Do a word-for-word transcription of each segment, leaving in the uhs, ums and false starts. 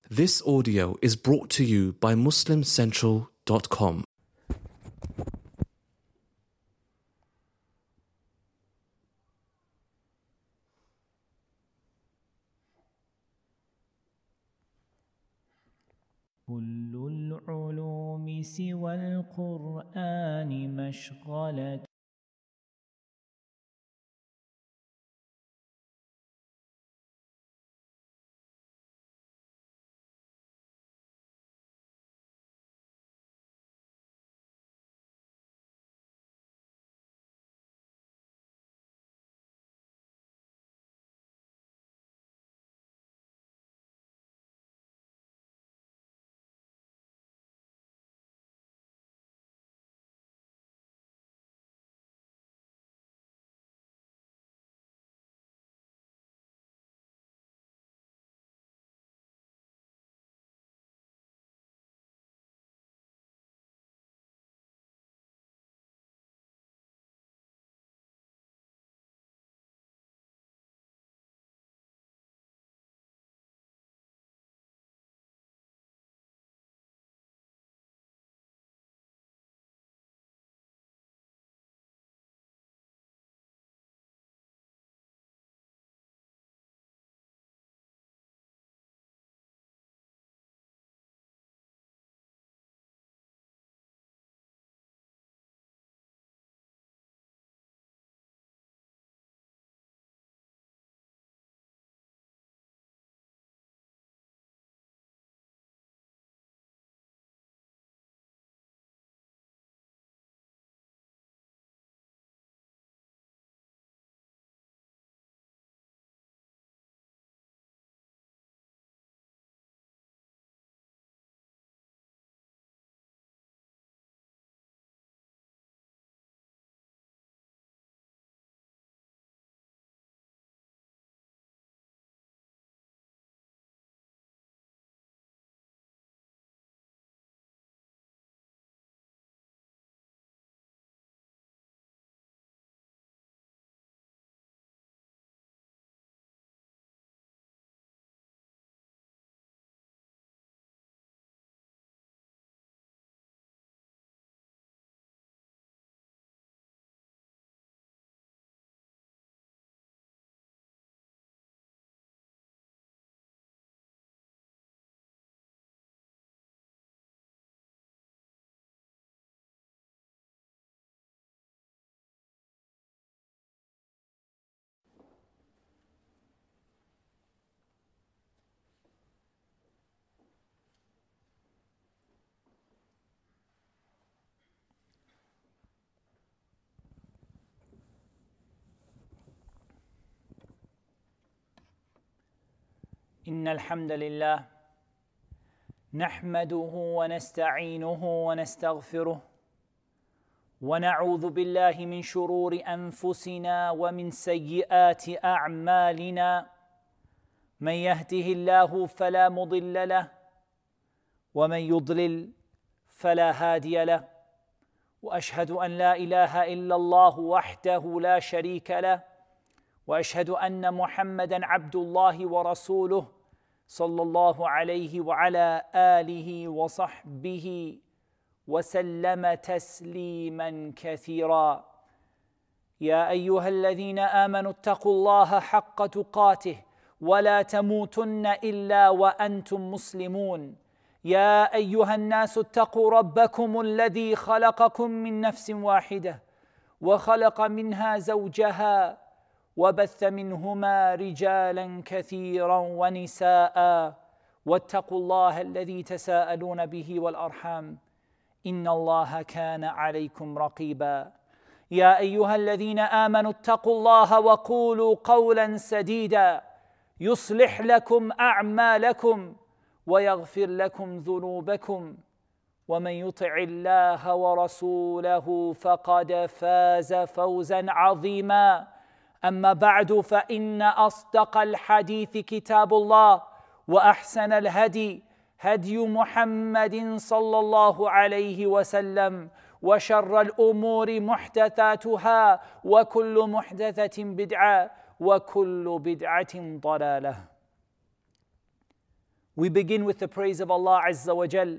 This audio is brought to you by muslim central dot com. كل العلوم سوى القرآن مشغلة. إن الحمد لله نحمده ونستعينه ونستغفره ونعوذ بالله من شرور أنفسنا ومن سيئات أعمالنا. من يهده الله فلا مضل له ومن يضلل فلا هادي له، وأشهد أن لا إله إلا الله وحده لا شريك له، وأشهد أن محمدًا عبد الله ورسوله صلى الله عليه وعلى آله وصحبه وسلم تسليمًا كثيرًا. يا أيها الذين آمنوا اتقوا الله حق تقاته ولا تموتن إلا وأنتم مسلمون. يا أيها الناس اتقوا ربكم الذي خلقكم من نفس واحدة وخلق منها زوجها وبث منهما رجالا كثيرا ونساء، واتقوا الله الذي تساءلون به والأرحام إن الله كان عليكم رقيبا. يا أيها الذين آمنوا اتقوا الله وقولوا قولا سديدا يصلح لكم أعمالكم ويغفر لكم ذنوبكم، ومن يطع الله ورسوله فقد فاز فوزا عظيما. أما بعد، فإن أصدق الحديث كتاب الله، وأحسن الهدي هدي محمد صلى الله عليه وسلم، وشر الأمور محدثاتها، وكل محدثة بدعة، وكل بدعة ضلالة. We begin with the praise of Allah Azza wa Jal.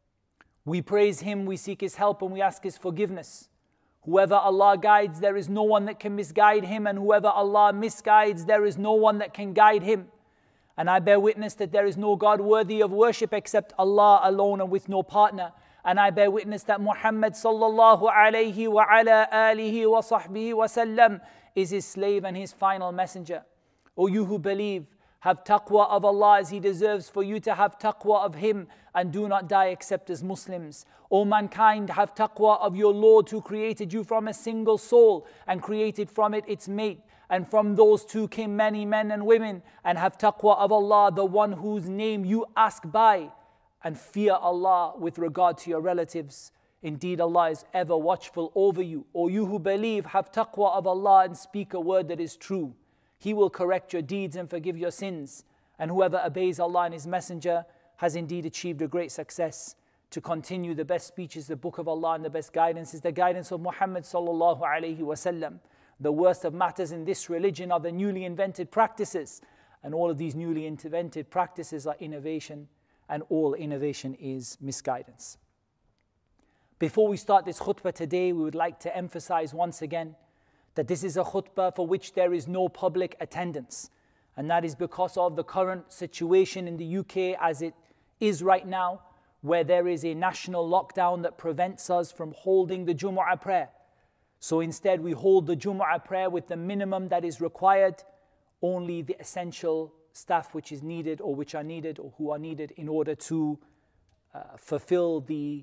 We praise Him, we seek His help, and we ask His forgiveness. Whoever Allah guides, there is no one that can misguide him, and whoever Allah misguides, there is no one that can guide him. And I bear witness that there is no God worthy of worship except Allah alone and with no partner. And I bear witness that Muhammad sallallahu alayhi wa ala alihi wa sahbihi wa sallam is His slave and His final messenger. O you who believe, have taqwa of Allah as He deserves for you to have taqwa of Him, and do not die except as Muslims. O mankind, have taqwa of your Lord who created you from a single soul and created from it its mate. And from those two came many men and women. And have taqwa of Allah, the one whose name you ask by. And fear Allah with regard to your relatives. Indeed, Allah is ever watchful over you. O you who believe, have taqwa of Allah and speak a word that is true. He will correct your deeds and forgive your sins. And whoever obeys Allah and His Messenger has indeed achieved a great success. To continue, the best speech is the book of Allah, and the best guidance is the guidance of Muhammad sallallahu alayhi wa sallam. The worst of matters in this religion are the newly invented practices. And all of these newly invented practices are innovation, and all innovation is misguidance. Before we start this khutbah today, we would like to emphasize once again that this is a khutbah for which there is no public attendance. And that is because of the current situation in the U K as it is right now, where there is a national lockdown that prevents us from holding the Jumu'ah prayer. So instead we hold the Jumu'ah prayer with the minimum that is required, only the essential staff which is needed or which are needed or who are needed in order to uh, fulfill the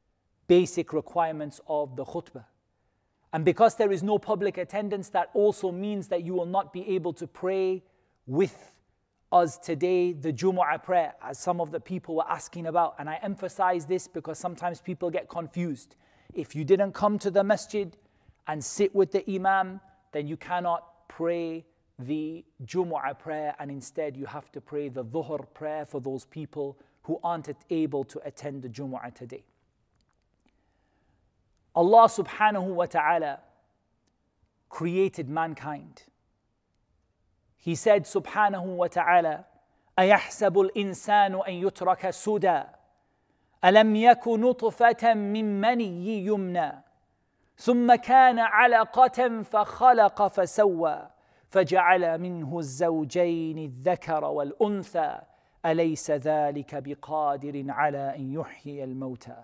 basic requirements of the khutbah. And because there is no public attendance, that also means that you will not be able to pray with us today, the Jumu'ah prayer, as some of the people were asking about. And I emphasize this because sometimes people get confused. If you didn't come to the masjid and sit with the imam, then you cannot pray the Jumu'ah prayer, and instead you have to pray the Dhuhr prayer for those people who aren't able to attend the Jumu'ah today. Allah subhanahu wa ta'ala created mankind. He said subhanahu wa ta'ala, أَيَحْسَبُ الْإِنسَانُ أَن يُتْرَكَ سُدًى أَلَمْ يَكُ نُطْفَةً مِّن مَّنِيٍّ يُمْنَى ثُمَّ كَانَ عَلَقَةً فَخَلَقَ فَسَوَّى فَجَعَلَ مِنْهُ الزَّوْجَيْنِ الذَّكَرَ وَالْأُنثَى أَلَيْسَ ذَلِكَ بِقَادِرٍ عَلَىٰ أَن يُحْيِيَ الْمَوْتَى.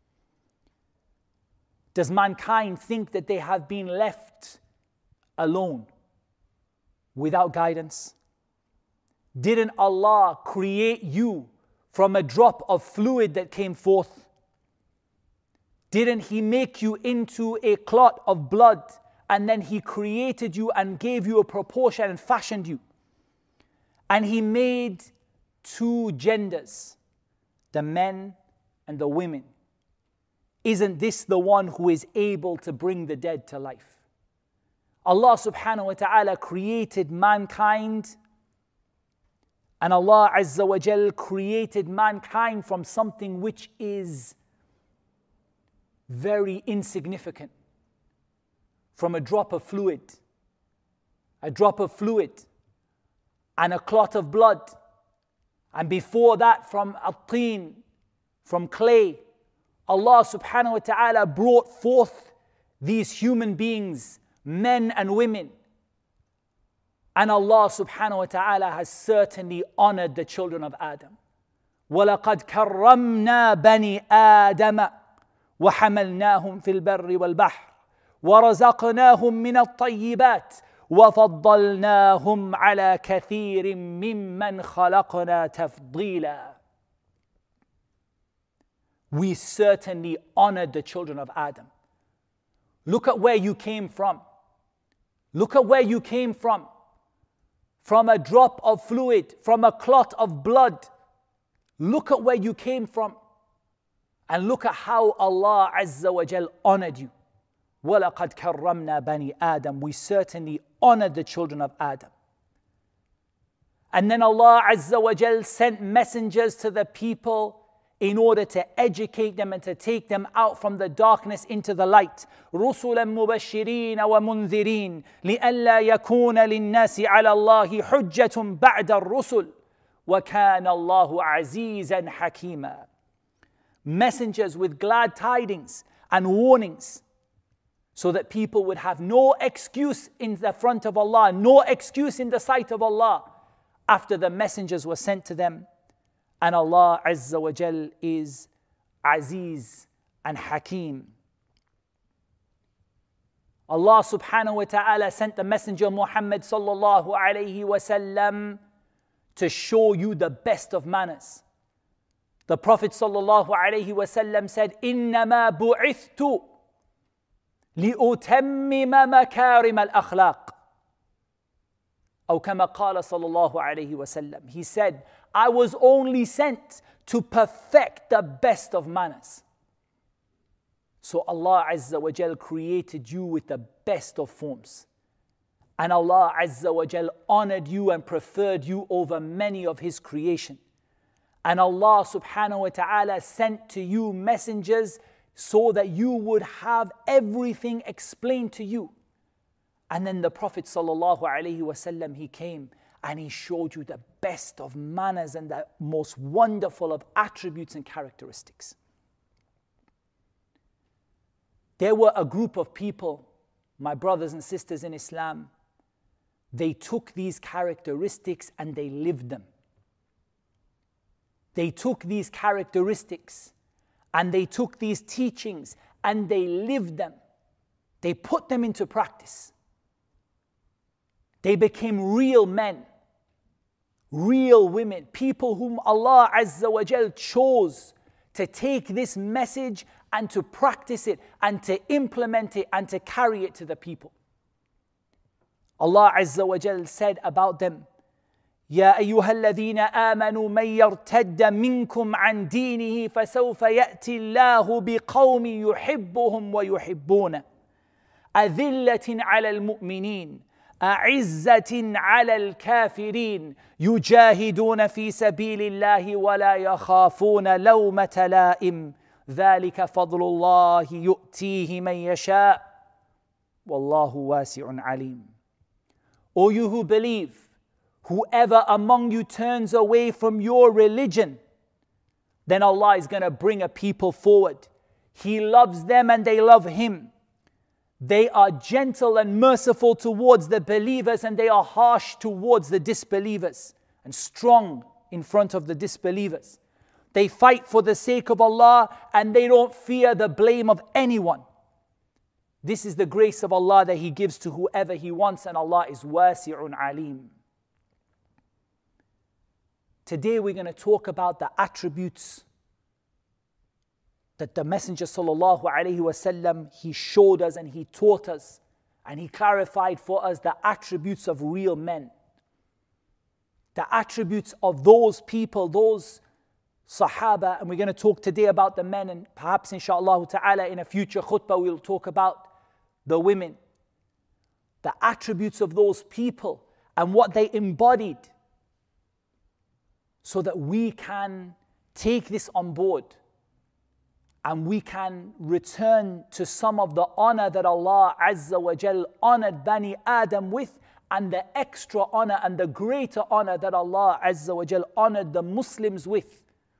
Does mankind think that they have been left alone, without guidance? Didn't Allah create you from a drop of fluid that came forth? Didn't He make you into a clot of blood, and then He created you and gave you a proportion and fashioned you? And He made two genders, the men and the women. Isn't this the one who is able to bring the dead to life? Allah subhanahu wa ta'ala created mankind, and Allah Azza wa Jal created mankind from something which is very insignificant. From a drop of fluid, a drop of fluid and a clot of blood. And before that, from at-teen, from clay, Allah subhanahu wa ta'ala brought forth these human beings, men and women. And Allah subhanahu wa ta'ala has certainly honored the children of Adam. وَلَقَدْ كَرَّمْنَا بَنِي آدَمَ وَحَمَلْنَاهُمْ فِي الْبَرِّ وَالْبَحْرِ وَرَزَقْنَاهُمْ مِنَ الطَّيِّبَاتِ وَفَضَّلْنَاهُمْ عَلَى كَثِيرٍ مِّمَّنْ خَلَقْنَا تَفْضِيلًا. We certainly honored the children of Adam. Look at where you came from. Look at where you came from. From a drop of fluid, from a clot of blood. Look at where you came from. And look at how Allah Azza wa Jal honored you. وَلَقَدْ كَرَّمْنَا بَنِي آدَمَ. We certainly honored the children of Adam. And then Allah Azza wa Jal sent messengers to the people in order to educate them and to take them out from the darkness into the light. رُسُلًا مُبَشِّرِينَ وَمُنذِرِينَ لِأَلَّا يَكُونَ لِلنَّاسِ عَلَى اللَّهِ حُجَّةٌ بَعْدَ الرُّسُلِ وَكَانَ اللَّهُ عَزِيزًا حَكِيمًا. Messengers with glad tidings and warnings, so that people would have no excuse in the front of Allah, no excuse in the sight of Allah after the messengers were sent to them. And Allah Azza wa Jal is Aziz and Hakim. Allah subhanahu wa ta'ala sent the messenger Muhammad sallallahu alayhi wa sallam to show you the best of manners. The Prophet sallallahu alayhi wa sallam said, إِنَّمَا بُعِثْتُ لِأُتَمِّمَ مَكَارِمَ الْأَخْلَاقِ. أو كما قال صلى الله عليه وسلم. He said, I was only sent to perfect the best of manners. So Allah Azza wa Jal created you with the best of forms. And Allah Azza wa Jal honored you and preferred you over many of His creation. And Allah subhanahu wa ta'ala sent to you messengers so that you would have everything explained to you. And then the Prophet sallallahu alaihi wasallam, he came and he showed you the best of manners and the most wonderful of attributes and characteristics. There were a group of people, my brothers and sisters in Islam, they took these characteristics and they lived them. They took these characteristics and they took these teachings and they lived them. They put them into practice. They became real men, real women, people whom Allah Azza wa Jal chose to take this message and to practice it and to implement it and to carry it to the people. Allah Azza wa Jal said about them, يا أيها الذين آمنوا من يرتد منكم عن دينه فسوف يأتي الله بقوم يحبهم ويحبونه أذلة على المؤمنين أعزة على الكافرين يجاهدون في سبيل الله ولا يخافون لومة لائم ذلك فضل الله يؤتيه من يشاء والله واسع عليم. O you who believe, whoever among you turns away from your religion, then Allah is going to bring a people forward. He loves them and they love Him. They are gentle and merciful towards the believers and they are harsh towards the disbelievers and strong in front of the disbelievers. They fight for the sake of Allah and they don't fear the blame of anyone. This is the grace of Allah that He gives to whoever He wants, and Allah is wasi'un alim. Today we're going to talk about the attributes that the Messenger sallallahu alaihi wasallam, he showed us and he taught us and he clarified for us the attributes of real men. The attributes of those people, those Sahaba, and we're going to talk today about the men, and perhaps inshallah ta'ala in a future khutbah we'll talk about the women. The attributes of those people and what they embodied, so that we can take this on board and we can return to some of the honor that Allah Azza wa Jal honored Bani Adam with, and the extra honor and the greater honor that Allah Azza wa Jal honored the Muslims with,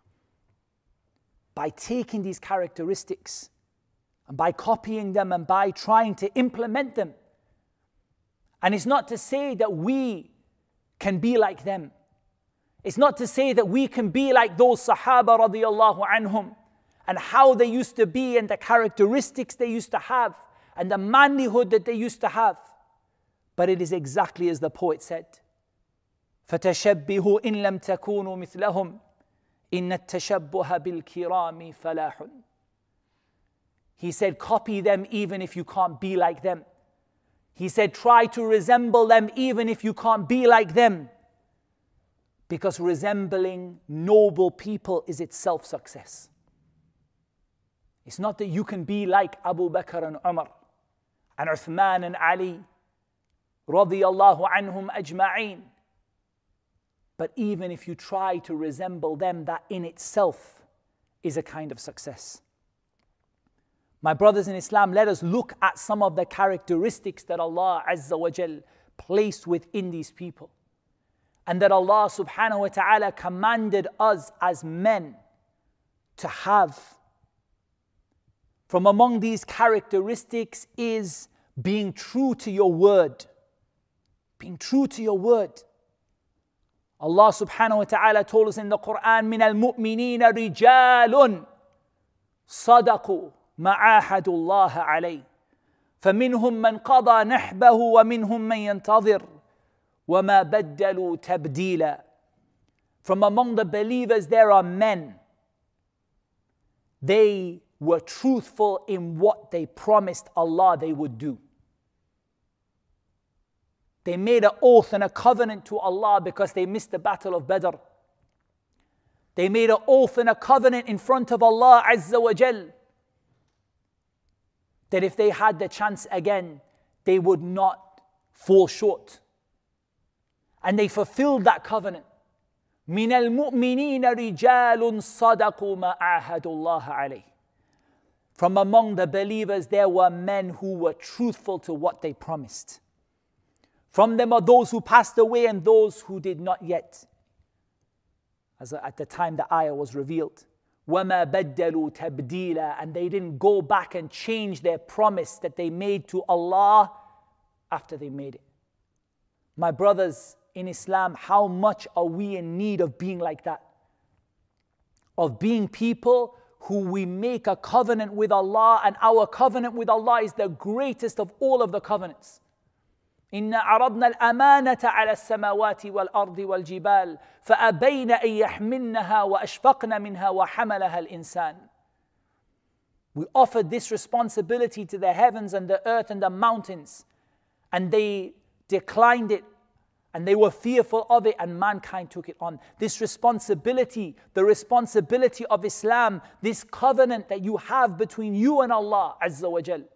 by taking these characteristics and by copying them and by trying to implement them. And it's not to say that we can be like them. It's not to say that we can be like those Sahaba radiyallahu anhum and how they used to be and the characteristics they used to have and the manlyhood that they used to have. But it is exactly as the poet said, فَتَشَبِّهُ إِن لَمْ تَكُونُوا مِثْلَهُمْ إِنَّ التَّشَبُّهَ بِالْكِرَامِ فَلَاحٌ. He said, copy them even if you can't be like them. He said, try to resemble them even if you can't be like them. Because resembling noble people is itself success. It's not that you can be like Abu Bakr and Umar and Uthman and Ali radiyallahu anhum ajma'een. But even if you try to resemble them, that in itself is a kind of success. My brothers in Islam, let us look at some of the characteristics that Allah Azza wa Jal placed within these people. and that Allah subhanahu wa ta'ala commanded us as men to have. From among these characteristics is being true to your word. Being true to your word. Allah subhanahu wa ta'ala told us in the Quran, مِنَ الْمُؤْمِنِينَ رِجَالٌ صَدَقُوا مَا عَاهَدُوا اللَّهَ عَلَيْهِ فَمِنْهُمْ مَنْ قَضَى نَحْبَهُ وَمِنْهُمْ مَنْ يَنْتَظِرُ وَمَا بَدَّلُوا تَبْدِيلًا. From among the believers there are men. They were truthful in what they promised Allah they would do. They made an oath and a covenant to Allah because they missed the battle of Badr. They made an oath and a covenant in front of Allah Azza wa Jal that if they had the chance again, they would not fall short. And they fulfilled that covenant. مِنَ الْمُؤْمِنِينَ رِجَالٌ صَدَقُوا مَا عَاهَدُوا اللَّهَ عَلَيْهِ. From among the believers there were men who were truthful to what they promised. From them are those who passed away and those who did not yet. As at the time the ayah was revealed. وَمَا بَدَّلُوا تَبْدِيلًا. And they didn't go back and change their promise that they made to Allah after they made it. My brothers in Islam, how much are we in need of being like that? Of being people who we make a covenant with Allah, and our covenant with Allah is the greatest of all of the covenants. إِنَّا عَرَضْنَا الْأَمَانَةَ عَلَى السَّمَاوَاتِ وَالْأَرْضِ وَالْجِبَالِ فَأَبَيْنَ أَن يَحْمِلْنَهَا وَأَشْفَقْنَ مِنْهَا وَحَمَلَهَا الْإِنسَانِ. We offered this responsibility to the heavens and the earth and the mountains, and they declined it, and they were fearful of it, and mankind took it on. This responsibility, the responsibility of Islam, this covenant that you have between you and Allah Azza wa Jal.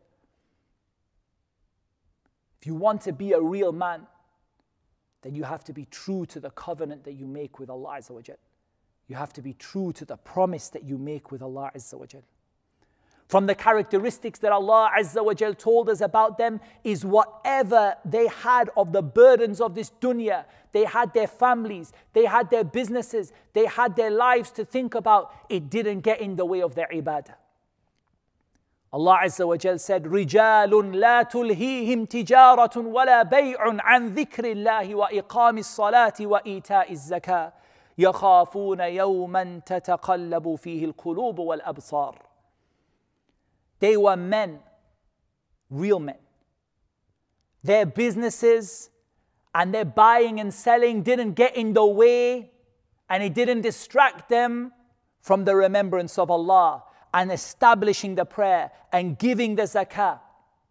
If you want to be a real man, then you have to be true to the covenant that you make with Allah Azza wa Jal. You have to be true to the promise that you make with Allah Azza wa Jal. From the characteristics that Allah Azza wa Jal told us about them is whatever they had of the burdens of this dunya. They had their families, they had their businesses, they had their lives to think about. It didn't get in the way of their ibadah. Allah Azza wa Jal said, رِجَالٌ لَا تُلْهِيهِمْ تِجَارَةٌ وَلَا بَيْعٌ عَنْ ذِكْرِ اللَّهِ وَإِقَامِ الصَّلَاةِ وَإِيتَاءِ الزَّكَاةِ يَخَافُونَ يَوْمًا تَتَقَلَّبُ فِيهِ الْقُلُوبُ وَالْأَبْصَارُ. They were men, real men. Their businesses and their buying and selling didn't get in the way, and it didn't distract them from the remembrance of Allah and establishing the prayer and giving the zakah.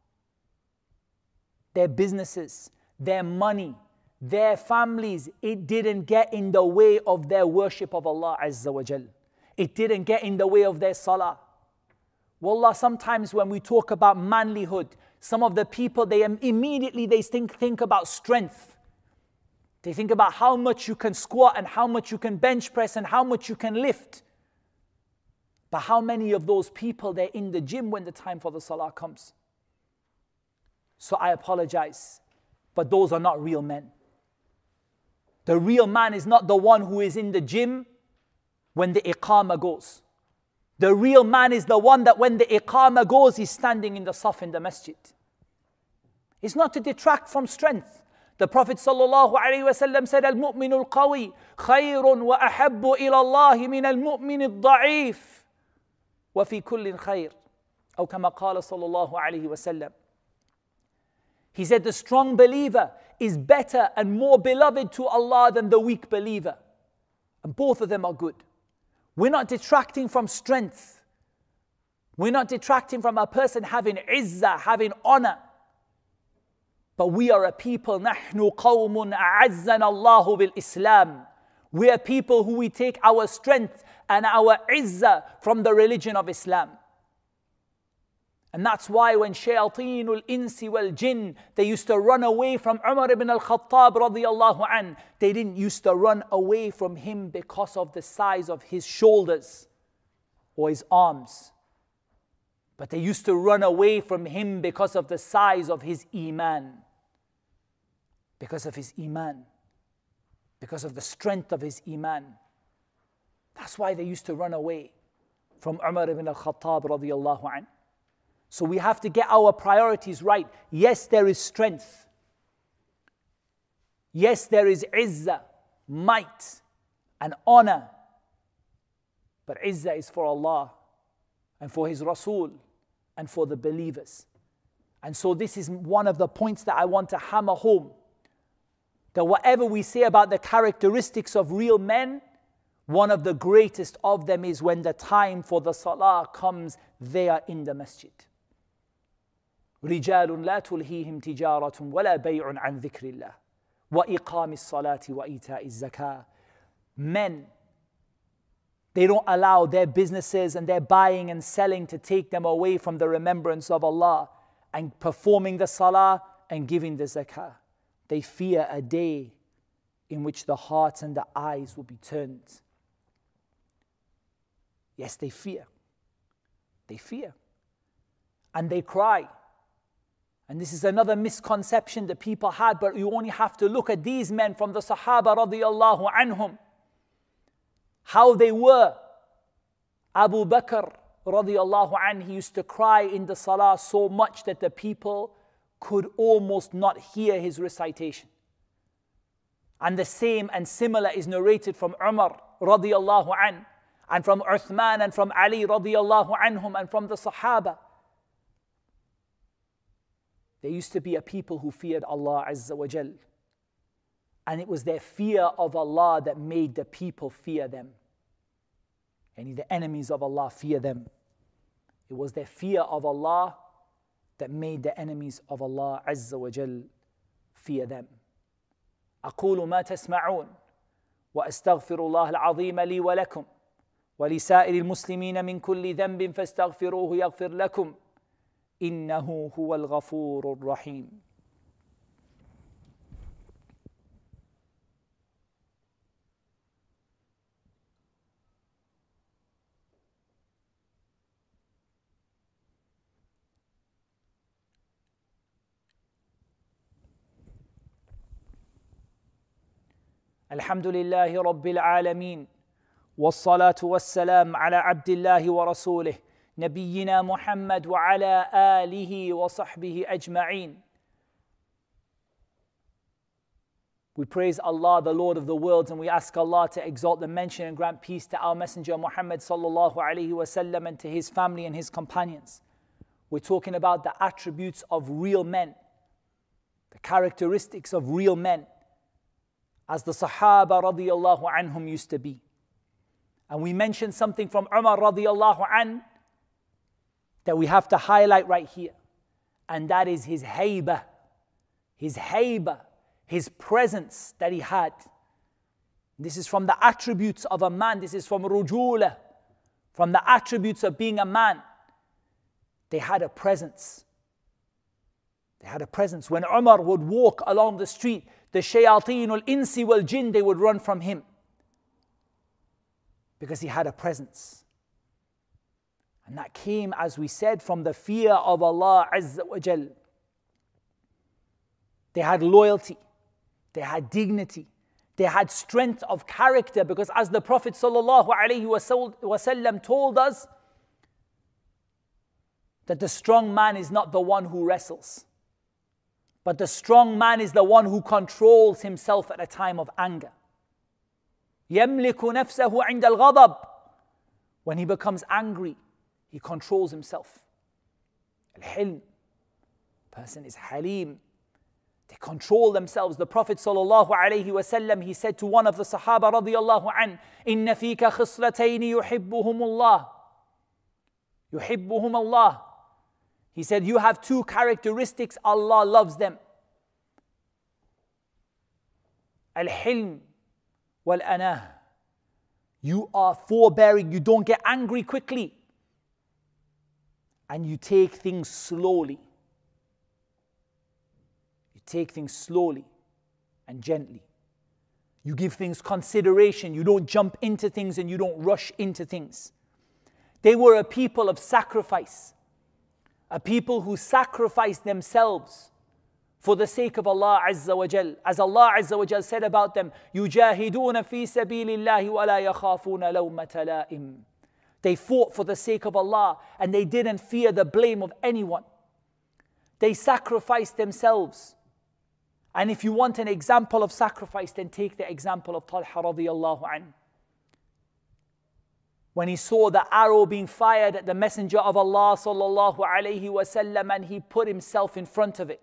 Their businesses, their money, their families, it didn't get in the way of their worship of Allah Azza wa Jal. It didn't get in the way of their salah. Wallah, sometimes when we talk about manlyhood, some of the people, they immediately they think, think about strength. They think about how much you can squat and how much you can bench press and how much you can lift. But how many of those people, they're in the gym when the time for the salah comes? So I apologize, but those are not real men. The real man is not the one who is in the gym when the iqamah goes. The real man is the one that when the iqamah goes, he's standing in the saf in the masjid. It's not to detract from strength. The Prophet sallallahu alaihi wasallam said, "Al-mu'minu al-qawi khayrun wa ahabbu ila Allah min al-mu'min al-da'if wa fi kullin khayr." Or kama qala sallallahu alaihi wasallam. He said, the strong believer is better and more beloved to Allah than the weak believer. And both of them are good. We're not detracting from strength. We're not detracting from a person having izzah, having honor. But we are a people, نَحْنُ قَوْمٌ أَعَزَّنَ اللَّهُ بِالْإِسْلَامِ. We are people who we take our strength and our izzah from the religion of Islam. And that's why when shayateen al-insi wal-jinn, they used to run away from Umar ibn al-Khattab radiyallahu an. They didn't used to run away from him because of the size of his shoulders or his arms. But they used to run away from him because of the size of his iman. Because of his iman. because of the strength of his iman. That's why they used to run away from Umar ibn al-Khattab radiyallahu anhu. So we have to get our priorities right. Yes, there is strength. Yes, there is izzah, might, and honor. But izzah is for Allah and for His Rasul and for the believers. And so this is one of the points that I want to hammer home. That whatever we say about the characteristics of real men, one of the greatest of them is when the time for the salah comes, they are in the masjid. رِجَالٌ لَا تُلْهِيهِمْ تِجَارَةٌ وَلَا بَيْعٌ عَنْ ذِكْرِ اللَّهِ وَإِقَامِ الصَّلَاةِ وَإِيتَاءِ الزَّكَاةِ. Men, they don't allow their businesses and their buying and selling to take them away from the remembrance of Allah and performing the salah and giving the zakah. They fear a day in which the hearts and the eyes will be turned. Yes, they fear. They fear. And they cry. And this is another misconception that people had, but you only have to look at these men from the Sahaba radiyallahu anhum. How they were. Abu Bakr radiyallahu anh, he used to cry in the salah so much that the people could almost not hear his recitation. And the same and similar is narrated from Umar radiyallahu anh, and from Uthman and from Ali radiyallahu anhum, and from the Sahaba. There used to be a people who feared Allah Azza wa Jal. And it was their fear of Allah that made the people fear them. And the enemies of Allah fear them. It was their fear of Allah that made the enemies of Allah Azza wa Jal fear them. أقول ما تسمعون وأستغفر الله العظيم لي ولكم ولسائر المسلمين من كل ذنب فاستغفروه يغفر لكم إنه هو الغفور الرحيم. الحمد لله رب العالمين والصلاة والسلام على عبد الله ورسوله نبينا محمد وعلى آله وصحبه أجمعين. We praise Allah, the Lord of the worlds, and we ask Allah to exalt the mention and grant peace to our Messenger Muhammad sallallahu alaihi wasallam and to his family and his companions. We're talking about the attributes of real men, the characteristics of real men, as the Sahaba radiyallahu anhum used to be. And we mentioned something from Umar radiyallahu anh that we have to highlight right here. And that is his haybah, his haybah, his presence that he had. This is from the attributes of a man. This is from rujula, from the attributes of being a man. They had a presence. They had a presence. When Umar would walk along the street, the shayateen al-insi wal-jinn, they would run from him. Because he had a presence. And that came, as we said, from the fear of Allah Azza wa Jal. They had loyalty. They had dignity. They had strength of character. Because as the Prophet sallallahu alaihi wasallam told us, that the strong man is not the one who wrestles, but the strong man is the one who controls himself at a time of anger. يَمْلِكُ نَفْسَهُ عِنْدَ الْغَضَبِ. When he becomes angry, he controls himself. Al-Hilm. Person is Halim. They control themselves. The Prophet sallallahu alaihi wasallam, he said to one of the Sahaba radiyallahu an, إِنَّ فِيكَ خِصْلَتَيْنِ يُحِبُّهُمُ اللَّهِ يُحِبُّهُمَ اللَّهِ. He said, you have two characteristics, Allah loves them. Al-Hilm wal-Anah. You are forbearing, you don't get angry quickly. And you take things slowly. You take things slowly and gently. You give things consideration. You don't jump into things and you don't rush into things. They were a people of sacrifice. A people who sacrificed themselves for the sake of Allah Azza wa Jal. As Allah Azza wa Jal said about them, يُجَاهِدُونَ فِي سَبِيلِ اللَّهِ وَلَا يَخَافُونَ لَوْمَةَ لَائِمٍ. They fought for the sake of Allah and they didn't fear the blame of anyone. They sacrificed themselves. And if you want an example of sacrifice, then take the example of Talha radiallahu anhu. When he saw the arrow being fired at the Messenger of Allah sallallahu alayhi wasallam, and he put himself in front of it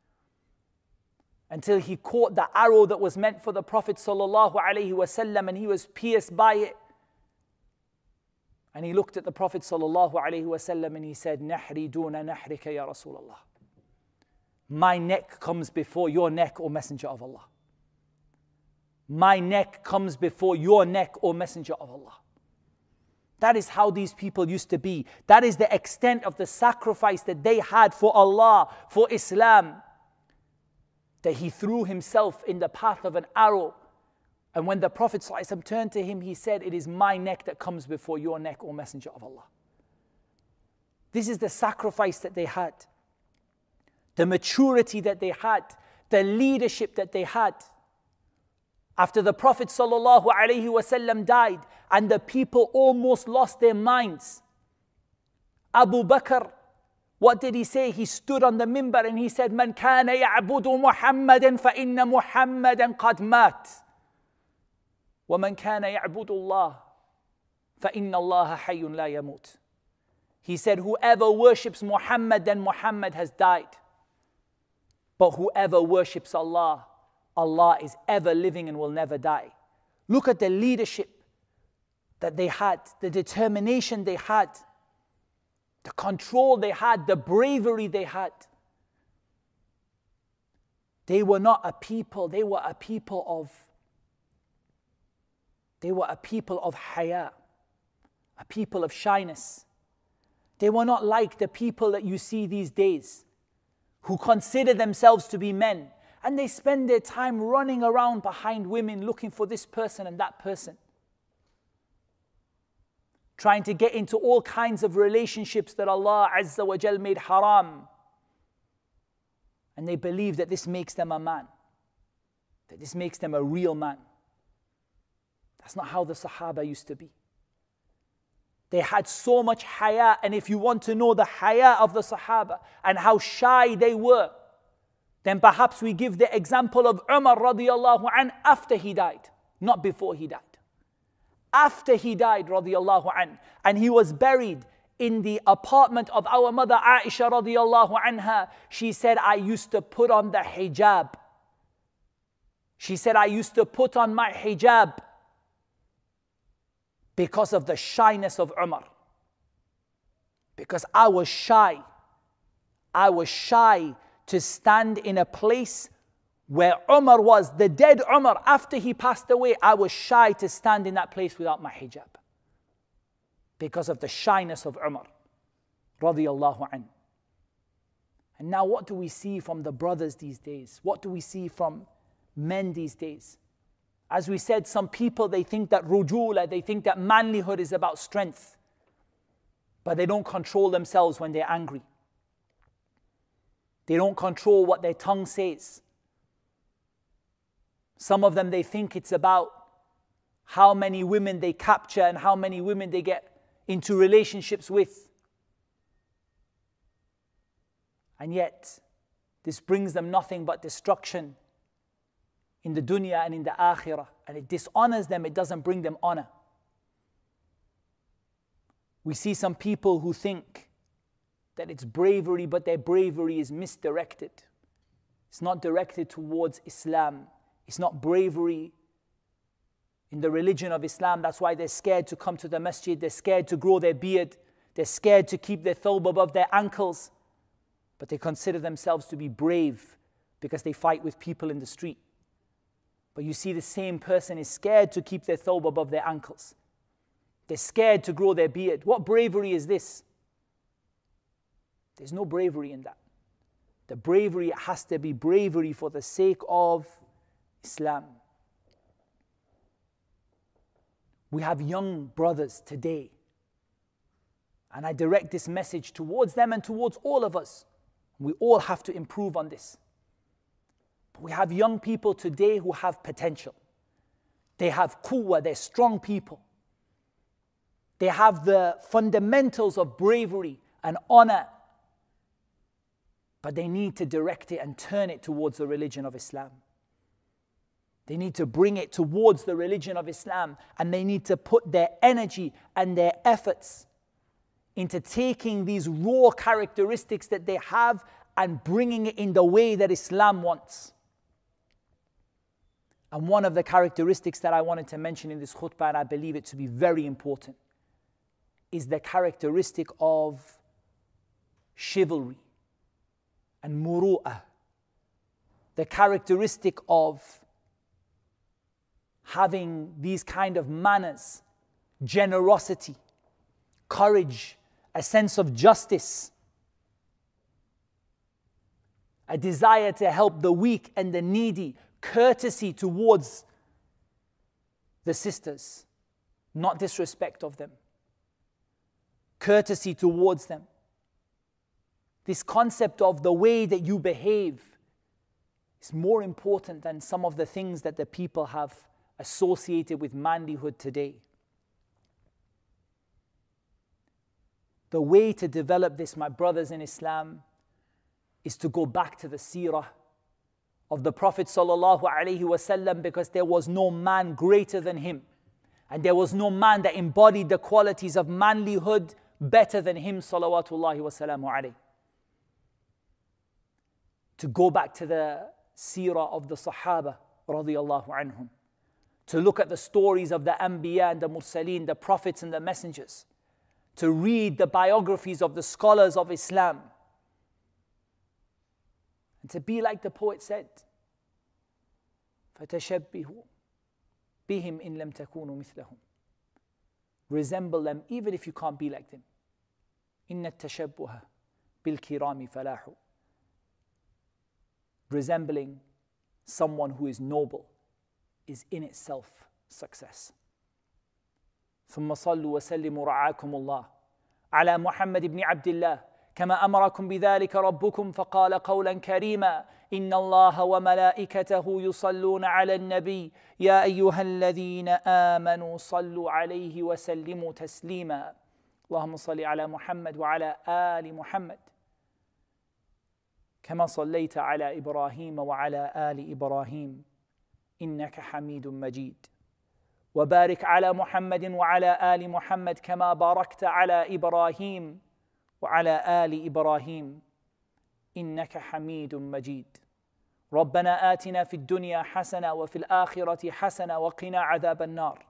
until he caught the arrow that was meant for the Prophet sallallahu alayhi wasallam, and he was pierced by it. And he looked at the Prophet sallallahu alayhi wasallam and he said, "Nahri duna nahrika ya Rasulullah." My neck comes before your neck, O Messenger of Allah. My neck comes before your neck, O Messenger of Allah. That is how these people used to be. That is the extent of the sacrifice that they had for Allah, for Islam. That he threw himself in the path of an arrow. And when the Prophet ﷺ turned to him, he said, "It is my neck that comes before your neck, O Messenger of Allah." This is the sacrifice that they had. The maturity that they had. The leadership that they had. After the Prophet ﷺ died and the people almost lost their minds, Abu Bakr, what did he say? He stood on the minbar and he said, "Man kana ya'budu Muhammadan fa inna Muhammadan qad mat. Wa man kana ya'budu Allah fa inna Allah hayyun la yamut." He said, whoever worships Muhammad, then Muhammad has died. But whoever worships Allah, Allah is ever living and will never die. Look at the leadership that they had, the determination they had, the control they had, the bravery they had. They were not a people, they were a people of, they were a people of haya, a people of shyness. They were not like the people that you see these days, who consider themselves to be men, and they spend their time running around behind women looking for this person and that person, trying to get into all kinds of relationships that Allah Azza wa Jal made haram. And they believe that this makes them a man, that this makes them a real man. That's not how the Sahaba used to be. They had so much haya, and if you want to know the haya of the Sahaba and how shy they were, then perhaps we give the example of Umar radiallahu an after he died, not before he died. After he died radiallahu an, and he was buried in the apartment of our mother Aisha radiallahu anha, she said, "I used to put on the hijab." She said, "I used to put on my hijab because of the shyness of Umar. Because I was shy. I was shy to stand in a place where Umar was, the dead Umar, after he passed away. I was shy to stand in that place without my hijab. Because of the shyness of Umar, radiyallahu anhu." And now what do we see from the brothers these days? What do we see from men these days? As we said, some people, they think that rujula, they think that manlyhood is about strength. But they don't control themselves when they're angry. They don't control what their tongue says. Some of them, they think it's about how many women they capture and how many women they get into relationships with. And yet, this brings them nothing but destruction in the dunya and in the akhirah. And it dishonors them, it doesn't bring them honor. We see some people who think that it's bravery, but their bravery is misdirected. It's not directed towards Islam. It's not bravery in the religion of Islam. That's why they're scared to come to the masjid. They're scared to grow their beard. They're scared to keep their thawb above their ankles. But they consider themselves to be brave because they fight with people in the street. But you see, the same person is scared to keep their thawb above their ankles. They're scared to grow their beard. What bravery is this? There's no bravery in that. The bravery has to be bravery for the sake of Islam. We have young brothers today, and I direct this message towards them and towards all of us. We all have to improve on this. But we have young people today who have potential. They have quwwah, they're strong people. They have the fundamentals of bravery and honor. But they need to direct it and turn it towards the religion of Islam. They need to bring it towards the religion of Islam, and they need to put their energy and their efforts into taking these raw characteristics that they have and bringing it in the way that Islam wants. And one of the characteristics that I wanted to mention in this khutbah, and I believe it to be very important, is the characteristic of chivalry and muru'ah. The characteristic of having these kind of manners, generosity, courage, a sense of justice, a desire to help the weak and the needy, courtesy towards the sisters, not disrespect of them, courtesy towards them. This concept of the way that you behave is more important than some of the things that the people have associated with manlyhood today. The way to develop this, my brothers in Islam, is to go back to the seerah of the Prophet sallallahu alaihi wasallam, because there was no man greater than him, and there was no man that embodied the qualities of manlyhood better than him, salawatullahi wasalamu alayhi. To go back to the seerah of the Sahaba radiyallahu anhum, to look at the stories of the Anbiya and the Mursaleen, the prophets and the messengers, to read the biographies of the scholars of Islam, and to be like the poet said, فَتَشَبِّهُوا بِهِمْ إِن لَمْ تَكُونُوا مِثْلَهُمْ. Resemble them even if you can't be like them. إِنَّ التَّشَبُّهَ بِالْكِرَامِ فَلَاحُ. Resembling someone who is noble is in itself success. ثم صلوا وسلموا رعاكم الله على محمد بن عبد الله كما أمركم بذلك ربكم فقال قولا كريما إن الله وملائكته يصلون على النبي يا أيها الذين آمنوا صلوا عليه وسلموا تسليما اللهم صل على محمد وعلى آل محمد كما صليت على إبراهيم وعلى آل إبراهيم إنك حميد مجيد وبارك على محمد وعلى آل محمد كما باركت على إبراهيم وعلى آل إبراهيم إنك حميد مجيد ربنا آتنا في الدنيا حسنة وفي الآخرة حسنة وقنا عذاب النار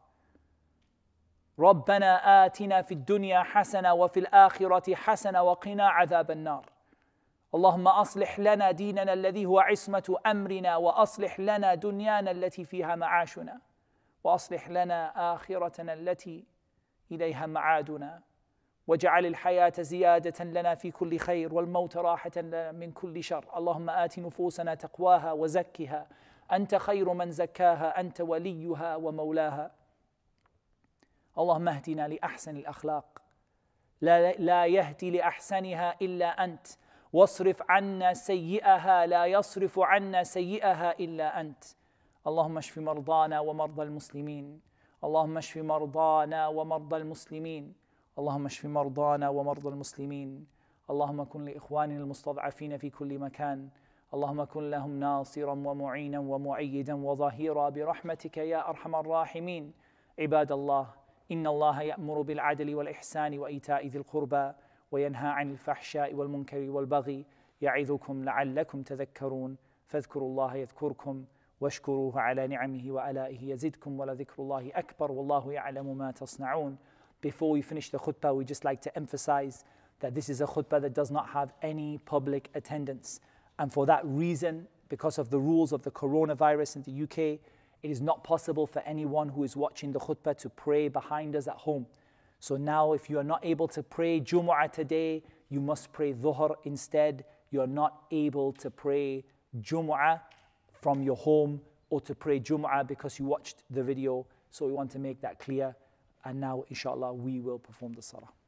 ربنا آتنا في الدنيا حسنة وفي الآخرة حسنة وقنا عذاب النار اللهم أصلح لنا ديننا الذي هو عصمة أمرنا وأصلح لنا دنيانا التي فيها معاشنا وأصلح لنا آخرتنا التي إليها معادنا واجعل الحياة زيادة لنا في كل خير والموت راحة لنا من كل شر اللهم آت نفوسنا تقواها وزكها أنت خير من زكاها أنت وليها ومولاها اللهم اهدنا لأحسن الأخلاق لا, لا يهدي لأحسنها إلا أنت واصرف عنا سيئها لا يصرف عنا سيئها إلا أنت اللهم اشف مرضانا ومرضى المسلمين اللهم اشف مرضانا ومرضى المسلمين اللهم اشف مرضانا ومرضى المسلمين اللهم كن لإخواننا المستضعفين في كل مكان اللهم كن لهم ناصرا ومعينا ومؤيدا وظهيرا برحمتك يا أرحم الراحمين عباد الله إن الله يأمر بالعدل والإحسان وإيتاء ذي القربى وينهى عن الفحشاء والمنكر والبغي يعظكم لعلكم تذكرون فاذكروا الله يذكركم واشكروه على نعمه وآلائه يزدكم ولذكر الله أكبر والله يعلم ما تصنعون. Before we finish the khutbah, we just like to emphasize that this is a khutbah that does not have any public attendance. And for that reason, because of the rules of the coronavirus in the U K, it is not possible for anyone who is watching the khutbah to pray behind us at home. So now if you are not able to pray Jumu'ah today, you must pray Dhuhr instead. You are not able to pray Jumu'ah from your home or to pray Jumu'ah because you watched the video. So we want to make that clear. And now, inshallah, we will perform the salah.